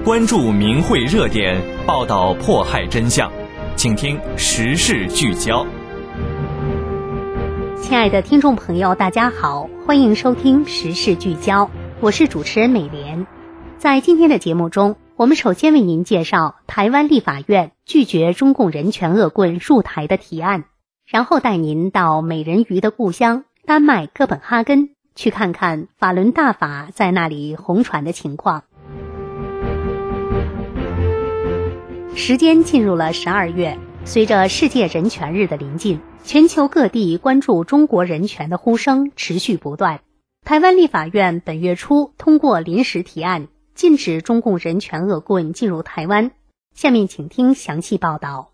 关注民慧热点，报道迫害真相，请听时事聚焦。 亲爱的听众朋友，大家好，欢迎收听时事聚焦，我是主持人美莲。在今天的节目中，我们首先为您介绍台湾立法院拒绝中共人权恶棍入台的提案，然后带您到美人鱼的故乡丹麦哥本哈根，去看看法轮大法在那里红传的情况。时间进入了12月，随着世界人权日的临近，全球各地关注中国人权的呼声持续不断。台湾立法院本月初通过临时提案，禁止中共人权恶棍进入台湾。下面请听详细报道。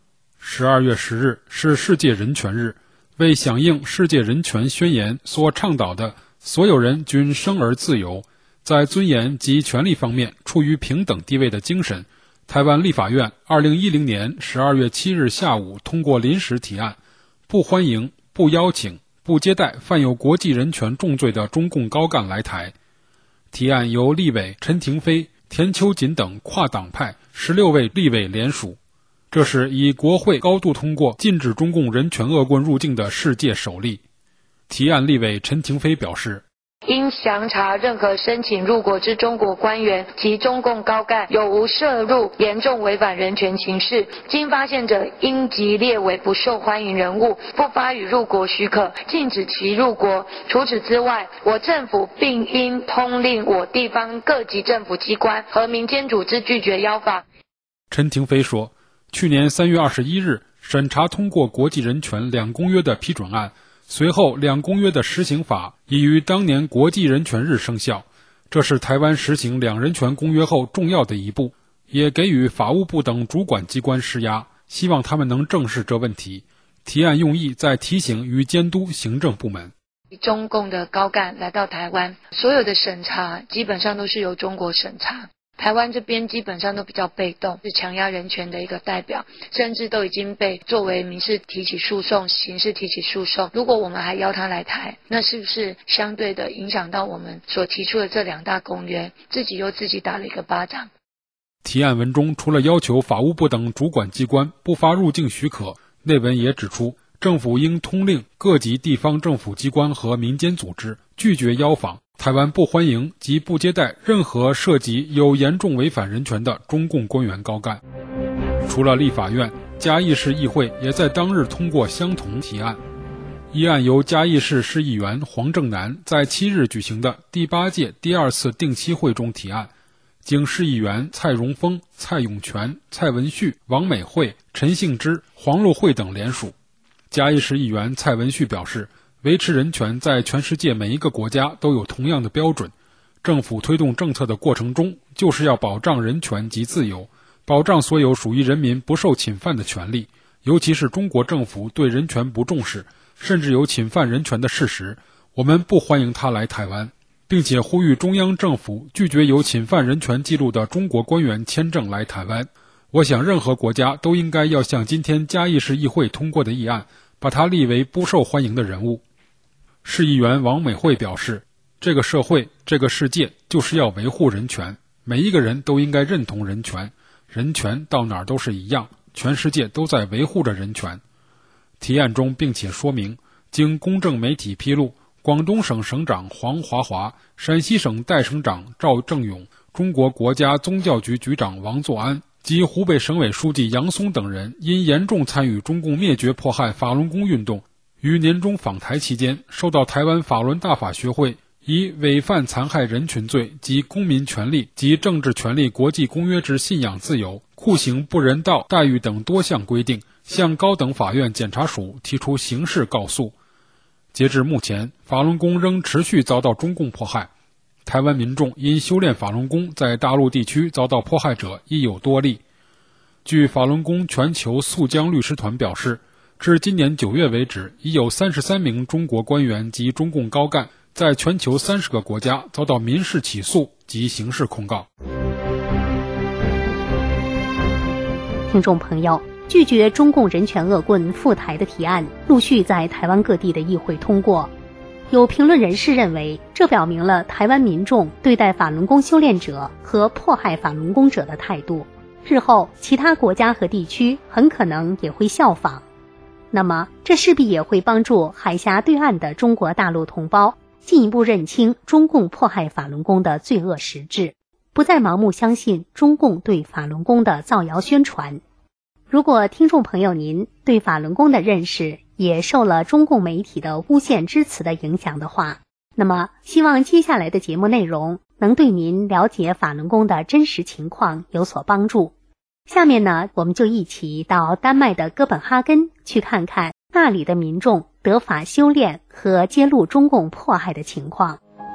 12月10日是世界人权日，为响应世界人权宣言所倡导的所有人均生而自由，在尊严及权利方面处于平等地位的精神，台湾立法院2010年12月7日下午通过临时提案，不欢迎、不邀请、不接待犯有国际人权重罪的中共高干来台。提案由立委陈亭妃、田秋瑾等跨党派16位立委联署，这是以国会高度通过禁止中共人权恶棍入境的世界首例。提案立委陈亭妃表示， 应详查任何申请入国之中国官员及中共高干有无涉入严重违反人权情事，经发现者应即列为不受欢迎人物，不发予入国许可，禁止其入国。除此之外，我政府并应通令我地方各级政府机关和民间组织拒绝邀访。 陈亭妃说，去年3月21日审查通过国际人权2公约的批准案，随后2公约的施行法已于当年国际人权日生效，这是台湾实行2人权公约后重要的一步，也给予法务部等主管机关施压，希望他们能正视这问题。提案用意在提醒与监督行政部门。 中共的高干来到台湾，所有的审查基本上都是由中国审查，台湾这边基本上都比较被动，是强压人权的一个代表，甚至都已经被作为民事提起诉讼、刑事提起诉讼。如果我们还邀他来台，那是不是相对的影响到我们所提出的这2大公约，自己又自己打了一个巴掌？ 提案文中除了要求法务部等主管机关不发入境许可，内文也指出，政府应通令各级地方政府机关和民间组织拒绝邀访，台湾不欢迎及不接待任何涉及有严重违反人权的中共官员高干。除了立法院，嘉义市议会也在当日通过相同提案。议案由嘉义市市议员黄正南在7日举行的第8届第2次定期会中提案，经市议员蔡荣丰、蔡永全、蔡文旭、王美惠、陈幸之、黄陆慧等联署。嘉义市议员蔡文旭表示，维持人权在全世界每一个国家都有同样的标准，政府推动政策的过程中，就是要保障人权及自由，保障所有属于人民不受侵犯的权利，尤其是中国政府对人权不重视，甚至有侵犯人权的事实，我们不欢迎他来台湾，并且呼吁中央政府拒绝有侵犯人权记录的中国官员签证来台湾。我想任何国家都应该要像今天嘉义市议会通过的议案，把他立为不受欢迎的人物。市议员王美惠表示，这个社会、这个世界就是要维护人权，每一个人都应该认同人权，人权到哪儿都是一样，全世界都在维护着人权。提案中并且说明，经公正媒体披露，广东省省长黄华华、陕西省代省长赵正勇、中国国家宗教局局长王作安及湖北省委书记杨松等人因严重参与中共灭绝迫害法轮功运动，于年终访台期间受到台湾法轮大法学会以违反残害人群罪及公民权利及政治权利国际公约之信仰自由、酷刑不人道待遇等多项规定，向高等法院检察署提出刑事告诉。截至目前，法轮功仍持续遭到中共迫害，台湾民众因修炼法轮功在大陆地区遭到迫害者亦有多例。据法轮功全球肃江律师团表示，至今年9月为止，已有33名中国官员及中共高干在全球30个国家遭到民事起诉及刑事控告。 听众朋友，拒绝中共人权恶棍赴台的提案陆续在台湾各地的议会通过。 有评论人士认为，这表明了台湾民众对待法轮功修炼者和迫害法轮功者的态度，日后其他国家和地区很可能也会效仿。那么这势必也会帮助海峡对岸的中国大陆同胞进一步认清中共迫害法轮功的罪恶实质，不再盲目相信中共对法轮功的造谣宣传。如果听众朋友您对法轮功的认识也受了中共媒体的诬陷之词的影响的话，那么希望接下来的节目内容能对您了解法轮功的真实情况有所帮助。下面呢，我们就一起到丹麦的哥本哈根去看看那里的民众得法修炼和揭露中共迫害的情况。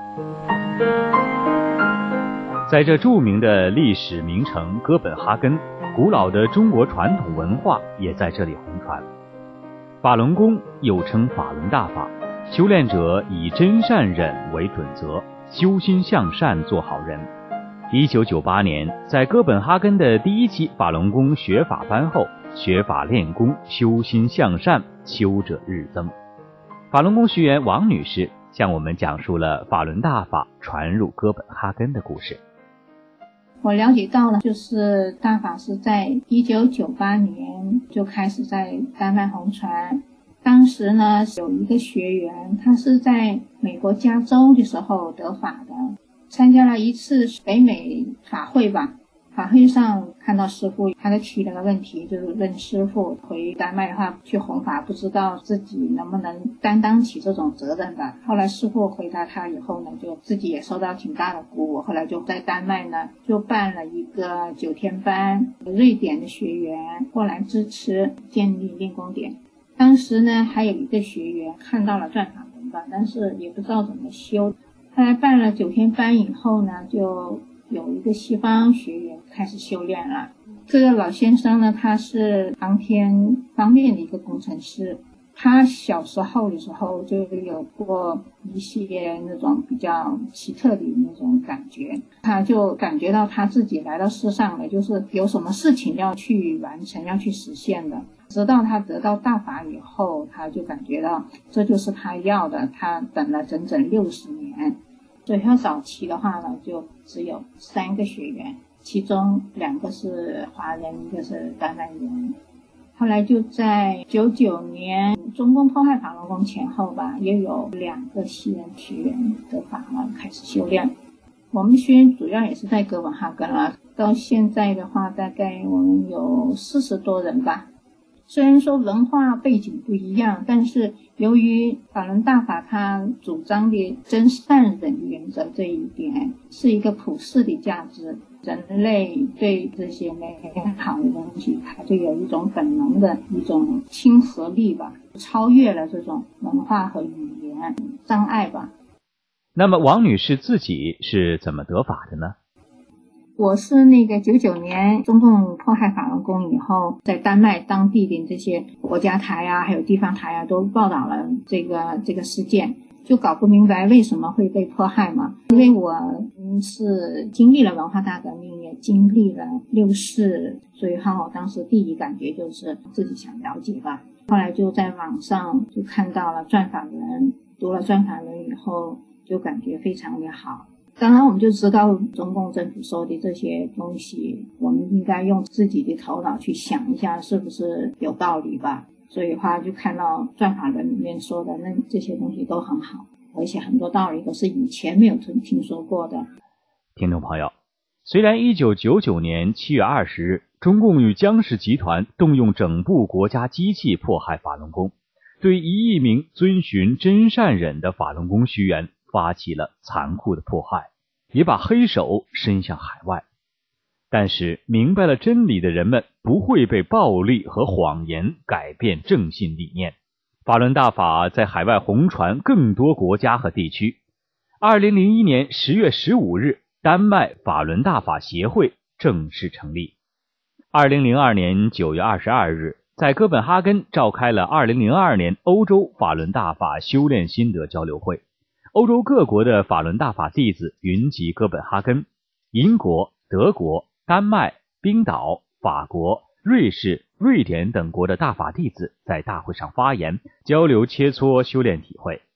在这著名的历史名城哥本哈根，古老的中国传统文化也在这里红传。法轮功又称法轮大法，修炼者以真善忍为准则，修心向善做好人。1998年，在哥本哈根的第一期法轮功学法班后，学法练功，修心向善，修者日增。法轮功学员王女士向我们讲述了法轮大法传入哥本哈根的故事。 我了解到了，就是大法是在1998年就开始在丹麦红传。当时呢，有一个学员，他是在美国加州的时候得法的，参加了一次北美法会吧。法会上看到师父，他在提了个问题，就是问师父回丹麦的话去弘法，不知道自己能不能担当起这种责任吧。后来师父回答他以后呢，就自己也受到挺大的鼓舞，后来就在丹麦呢就办了一个9天班，瑞典的学员过来支持建立练功点。当时呢还有一个学员看到了转法轮吧，但是也不知道怎么修。后来办了9天班以后呢，就有一个西方学员开始修炼了。这个老先生呢，他是航天方面的一个工程师，他小时候的时候就有过一系列那种比较奇特的那种感觉，他就感觉到他自己来到世上了，就是有什么事情要去完成，要去实现的。直到他得到大法以后，他就感觉到这就是他要的，他等了整整60年。所以他早期的话呢，就只有3个学员，其中2个是华人，一个是丹麦人。后来就在99年中共迫害法轮功前后吧，也有2个西人学员得法了，开始修炼。我们学员主要也是在哥本哈根了，到现在的话大概我们有40多人吧。虽然说文化背景不一样，但是由于法轮大法它主张的真善忍原则，这一点是一个普世的价值，人类对这些美好的东西它就有一种本能的一种亲和力吧，超越了这种文化和语言障碍吧。 那么王女士自己是怎么得法的呢？ 我是那个99年中共迫害法轮功以后，在丹麦当地的这些国家台啊，还有地方台啊，都报道了这个事件，就搞不明白为什么会被迫害嘛。因为我是经历了文化大革命，也经历了6·4，所以我当时第一感觉就是自己想了解吧。后来就在网上就看到了转法轮，读了转法轮以后，就感觉非常的好。当然我们就知道中共政府说的这些东西，我们应该用自己的头脑去想一下是不是有道理吧。所以就看到转法轮里面说的那这些东西都很好，而且很多道理都是以前没有听说过的。 听众朋友，虽然1999年7月20日中共与江氏集团动用整部国家机器迫害法轮功，对1亿名遵循真善忍的法轮功学员发起了残酷的迫害，也把黑手伸向海外。但是明白了真理的人们不会被暴力和谎言改变正信理念。法轮大法在海外红传更多国家和地区。2001年10月15日，丹麦法轮大法协会正式成立。2002年9月22日，在哥本哈根召开了2002年欧洲法轮大法修炼心得交流会。欧洲各国的法轮大法弟子云集哥本哈根，英国、德国、丹麦、冰岛、法国、瑞士、瑞典等国的大法弟子在大会上发言，交流切磋修炼体会。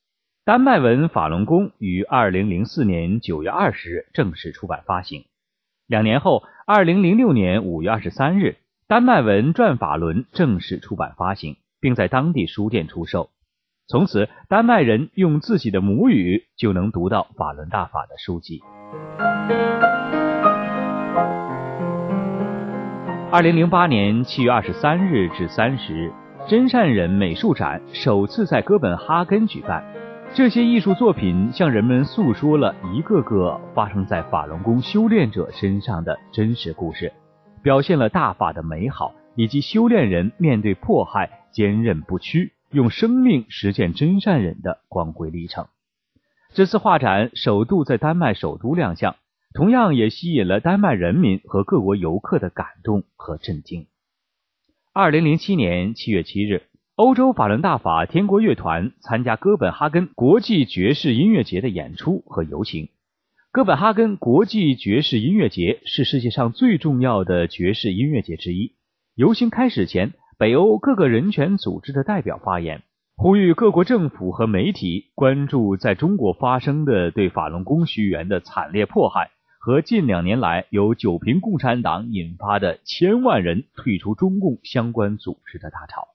丹麦文法轮功于2004年9月20日正式出版发行。2年后，2006年5月23日，丹麦文转法轮正式出版发行，并在当地书店出售。从此，丹麦人用自己的母语就能读到法轮大法的书籍。2008年7月23日至30日，真善忍美术展首次在哥本哈根举办。这些艺术作品向人们诉说了一个个发生在法轮功修炼者身上的真实故事，表现了大法的美好，以及修炼人面对迫害坚韧不屈，用生命实践真善忍的光辉历程。这次画展首度在丹麦首都亮相，同样也吸引了丹麦人民和各国游客的感动和震惊。2007年7月7日，欧洲法轮大法天国乐团参加哥本哈根国际爵士音乐节的演出和游行。哥本哈根国际爵士音乐节是世界上最重要的爵士音乐节之一。游行开始前，北欧各个人权组织的代表发言，呼吁各国政府和媒体关注在中国发生的对法轮功学员的惨烈迫害和近2年来由九平共产党引发的千万人退出中共相关组织的大潮。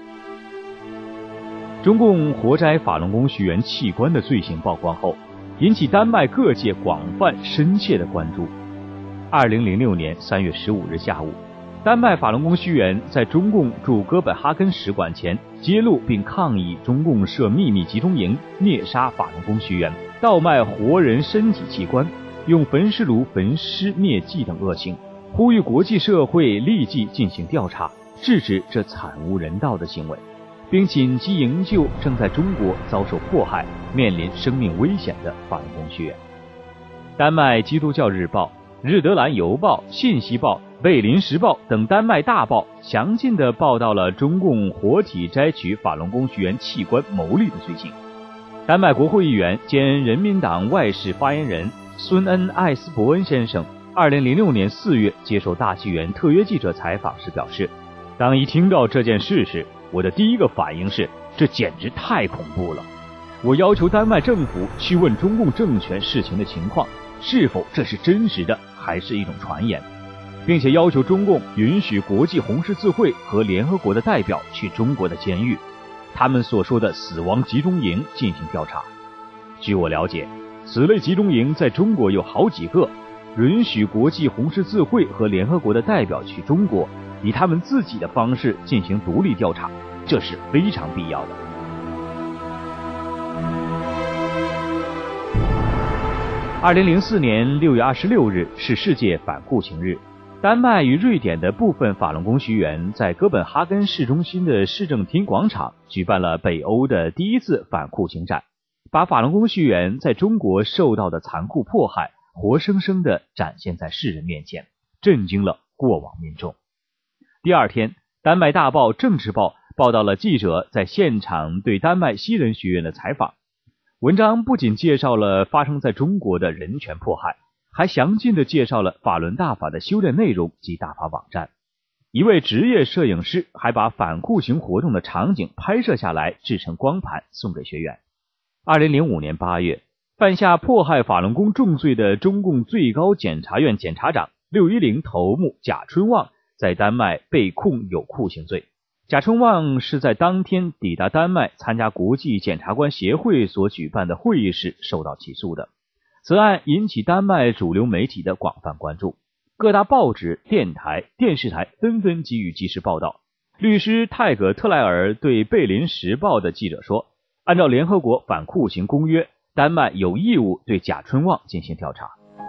中共活摘法轮功学员器官的罪行曝光后，引起丹麦各界广泛深切的关注。2006年3月15日下午，丹麦法轮功学员在中共驻哥本哈根使馆前揭露并抗议中共设秘密集中营，虐杀法轮功学员，盗卖活人身体器官，用焚尸炉焚尸灭迹等恶行，呼吁国际社会立即进行调查，制止这惨无人道的行为，并紧急营救正在中国遭受迫害、面临生命危险的法轮功学员。丹麦基督教日报、日德兰邮报、信息报、贝林时报等丹麦大报详尽地报道了中共活体摘取法轮功学员器官牟利的罪行。丹麦国会议员兼人民党外事发言人孙恩·艾斯伯恩先生2006年4月接受大纪元特约记者采访时表示，当一听到这件事时，我的第一个反应是，这简直太恐怖了。我要求丹麦政府去问中共政权事情的情况，是否这是真实的，还是一种传言，并且要求中共允许国际红十字会和联合国的代表去中国的监狱，他们所说的死亡集中营进行调查。据我了解，此类集中营在中国有好几个，允许国际红十字会和联合国的代表去中国，以他们自己的方式进行独立调查，这是非常必要的。2004年6月26日是世界反酷刑日，丹麦与瑞典的部分法轮功学员在哥本哈根市中心的市政厅广场举办了北欧的第一次反酷刑展，把法轮功学员在中国受到的残酷迫害活生生地展现在世人面前，震惊了过往民众。第二天，丹麦大报《政治报》报道了记者在现场对丹麦西人学院的采访。文章不仅介绍了发生在中国的人权迫害，还详尽地介绍了法轮大法的修炼内容及大法网站。一位职业摄影师还把反酷刑活动的场景拍摄下来，制成光盘送给学员。2005年8月，犯下迫害法轮功重罪的中共最高检察院检察长610头目贾春旺在丹麦被控有酷刑罪。贾春旺是在当天抵达丹麦参加国际检察官协会所举办的会议时受到起诉的。此案引起丹麦主流媒体的广泛关注，各大报纸、电台、电视台纷纷给予及时报道。律师泰戈特莱尔对贝林时报的记者说，按照联合国反酷刑公约，丹麦有义务对贾春旺进行调查。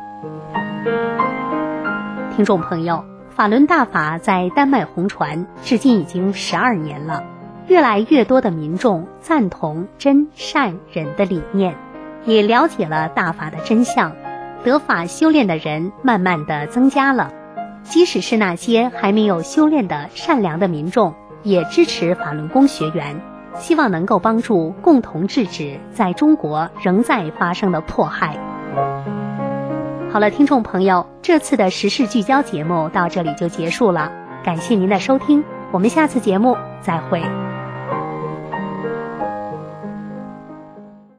听众朋友，法轮大法在丹麦红传至今已经12年了，越来越多的民众赞同真善忍的理念，也了解了大法的真相，得法修炼的人慢慢的增加了。即使是那些还没有修炼的善良的民众，也支持法轮功学员，希望能够帮助共同制止在中国仍在发生的迫害。好了，听众朋友，这次的时事聚焦节目到这里就结束了，感谢您的收听，我们下次节目再会。